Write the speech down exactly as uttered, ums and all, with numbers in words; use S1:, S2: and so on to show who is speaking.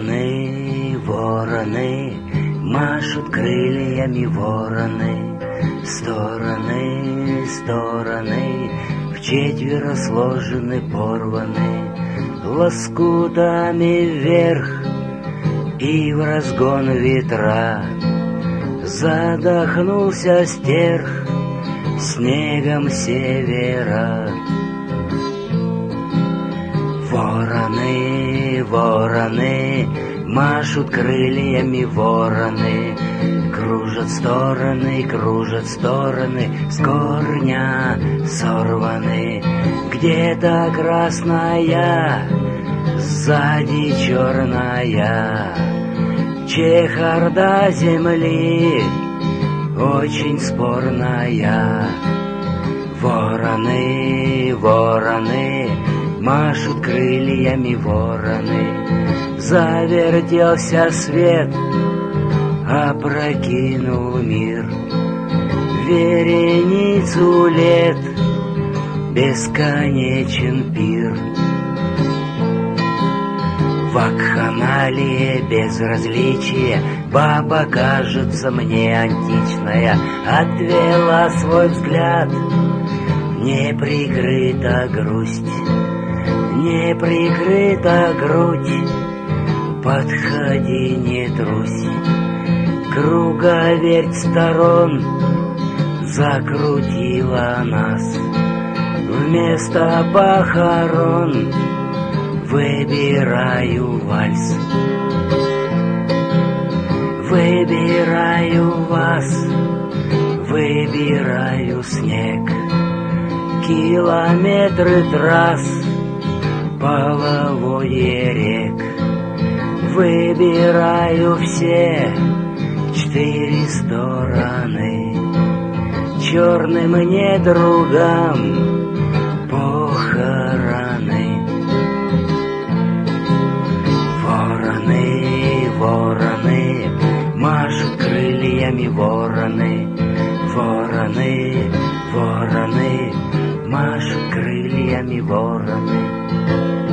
S1: Вороны, вороны, машут крыльями вороны, стороны, стороны, вчетверо сложены, порваны, лоскутами вверх и в разгон ветра. Задохнулся стерх снегом севера. Вороны, вороны, машут крыльями вороны, кружат стороны, кружат стороны, с корня сорваны. Где-то красная, сзади черная, чехарда земли очень спорная. Вороны, вороны, машут крыльями вороны, завертелся свет, опрокинул мир. Вереницу лет бесконечен пир. Вакханалия безразличие, баба кажется мне античная, отвела свой взгляд, не прикрыта грусть, не прикрыта грудь, подходи, не трусь, круговерть сторон закрутила нас, вместо похорон выбираю вальс, выбираю вас, выбираю снег, километры трасс, половодье рек. Выбираю все четыре стороны, черным недругам похороны. Вороны, вороны, машут крыльями вороны, вороны, вороны, машут крыльями вороны.